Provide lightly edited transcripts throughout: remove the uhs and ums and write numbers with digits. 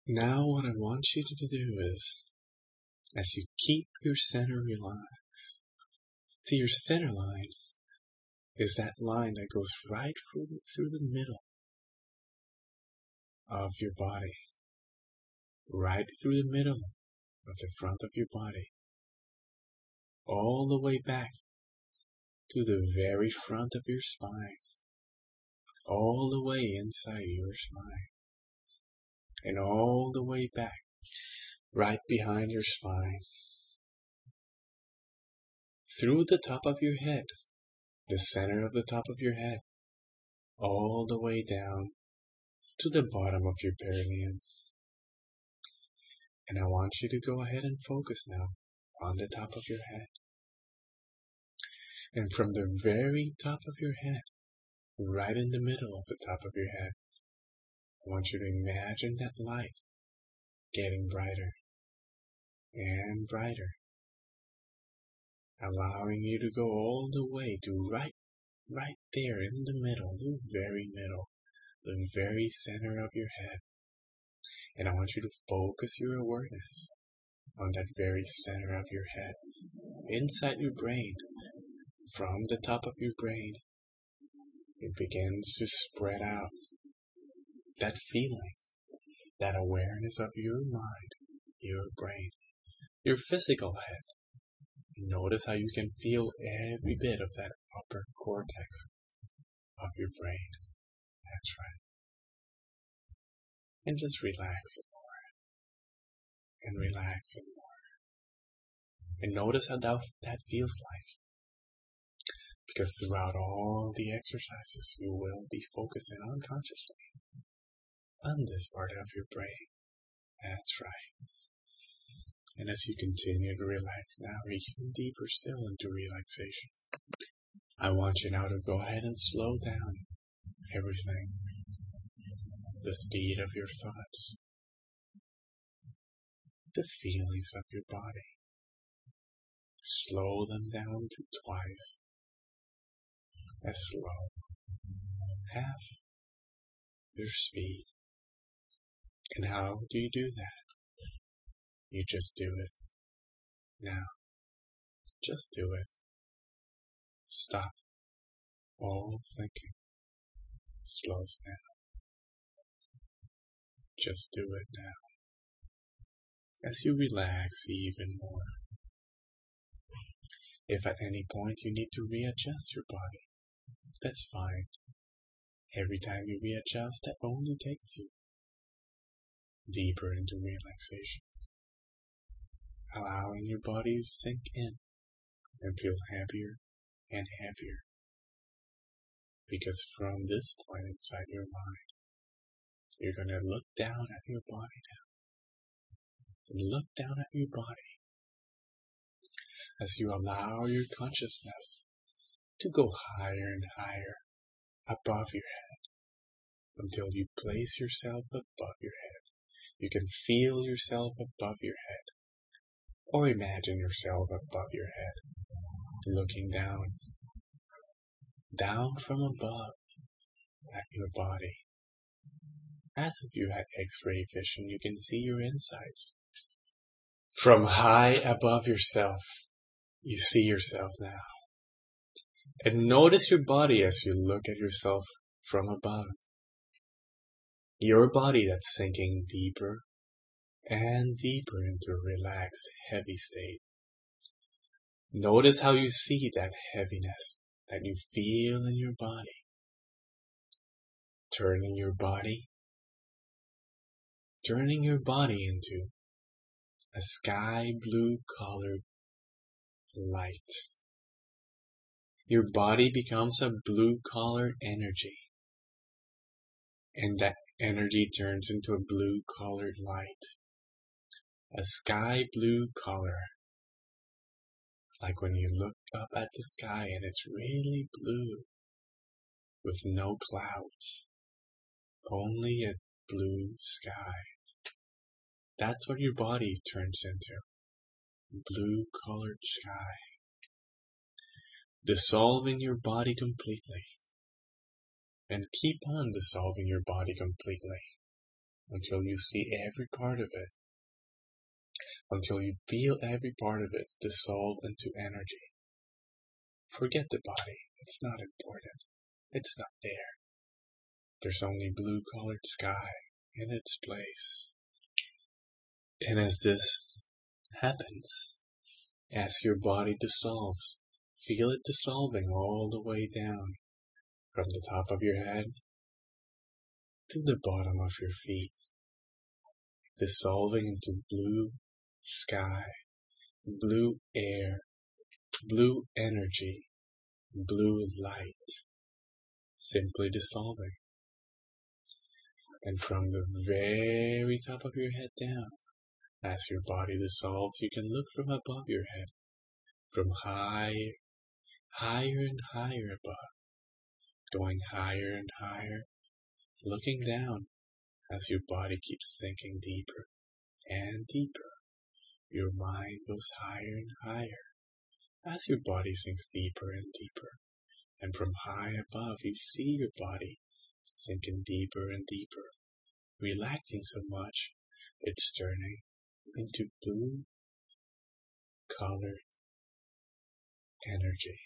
Now what I want you to do is, as you keep your center relaxed, see your center line is that line that goes right through the middle of your body, right through the middle of the front of your body, all the way back to the very front of your spine, all the way inside your spine, and all the way back, right behind your spine, through the top of your head, the center of the top of your head, all the way down to the bottom of your perineum. And I want you to go ahead and focus now on the top of your head. And from the very top of your head, right in the middle of the top of your head, I want you to imagine that light getting brighter and brighter, allowing you to go all the way to right there in the middle, the very center of your head. And I want you to focus your awareness on that very center of your head, inside your brain. From the top of your brain, it begins to spread out. That feeling, that awareness of your mind, your brain, your physical head. Notice how you can feel every bit of that upper cortex of your brain. That's right. And just relax it more. And relax it more. And notice how that feels like. Because throughout all the exercises, you will be focusing unconsciously on this part of your brain. That's right. And as you continue to relax now, even deeper still into relaxation, I want you now to go ahead and slow down everything. The speed of your thoughts, the feelings of your body. Slow them down to twice as slow, half your speed. And how do you do that? You just do it. Now, just do it. Stop all thinking. Slows down. Just do it now. As you relax even more. If at any point you need to readjust your body, that's fine. Every time you readjust, that only takes you deeper into relaxation, allowing your body to sink in and feel happier and happier. Because from this point inside your mind, you're going to look down at your body now. And look down at your body as you allow your consciousness to go higher and higher above your head until you place yourself above your head. You can feel yourself above your head, or imagine yourself above your head, looking down from above at your body. As if you had X-ray vision, you can see your insides. From high above yourself, you see yourself now. And notice your body as you look at yourself from above. Your body that's sinking deeper and deeper into a relaxed, heavy state. Notice how you see that heaviness that you feel in your body. Turning your body into a sky blue colored light. Your body becomes a blue colored energy. And that energy turns into a blue colored light. A sky blue color. Like when you look up at the sky and it's really blue. With no clouds. Only a blue sky. That's what your body turns into. Blue colored sky. Dissolving your body completely. And keep on dissolving your body completely. until you see every part of it, until you feel every part of it dissolve into energy. Forget the body. It's not important. It's not there. There's only blue-colored sky in its place. And as this happens, as your body dissolves, feel it dissolving all the way down from the top of your head to the bottom of your feet, dissolving into blue sky, blue air, blue energy, blue light, simply dissolving. And from the very top of your head down, as your body dissolves, you can look from above your head, from higher and higher above, going higher and higher, looking down as your body keeps sinking deeper and deeper. Your mind goes higher and higher as your body sinks deeper and deeper. And from high above, you see your body sinking deeper and deeper, relaxing so much, it's turning into blue colored energy.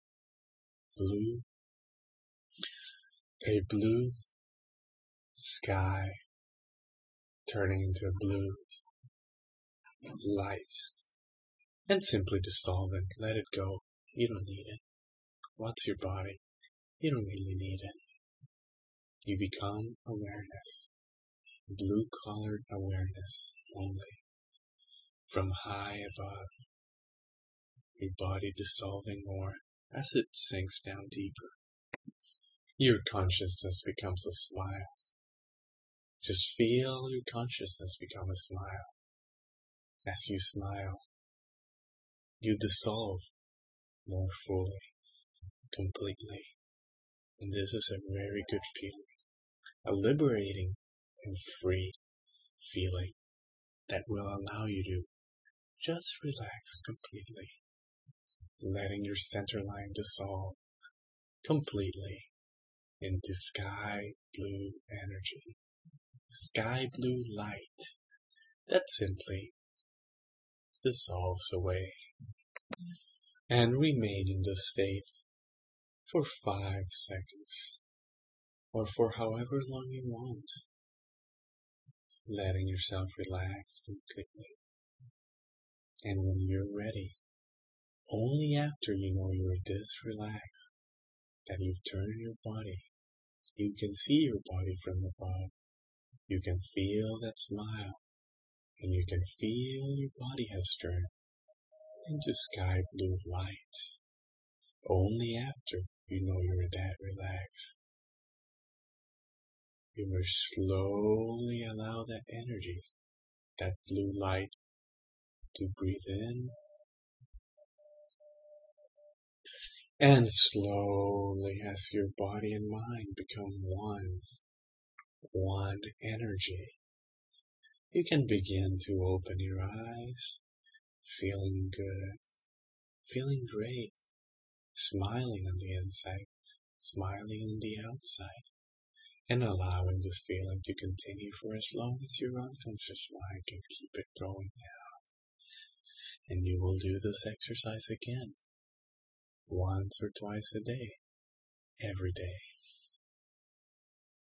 A blue sky turning into blue light. And simply dissolve it, let it go. You don't need it. What's your body? You don't really need it. You become awareness, blue colored awareness only. From high above, your body dissolving more as it sinks down deeper. Your consciousness becomes a smile. Just feel your consciousness become a smile. As you smile, you dissolve more fully, completely. And this is a very good feeling, a liberating and free feeling that will allow you to just relax completely, letting your center line dissolve completely into sky blue energy, sky blue light that simply dissolves away and remain in this state for 5 seconds or for however long you want, letting yourself relax completely. And when you're ready, only after you know you're this relaxed, that you've turned your body, you can see your body from above, you can feel that smile, and you can feel your body has turned into sky blue light. Only after you know you're that relaxed, you will slowly allow that energy, that blue light, to breathe in, and slowly as your body and mind become one energy, you can begin to open your eyes, feeling good, feeling great, smiling on the inside, smiling on the outside, and allowing this feeling to continue for as long as your unconscious mind can keep it going now. And you will do this exercise again, once or twice a day, every day.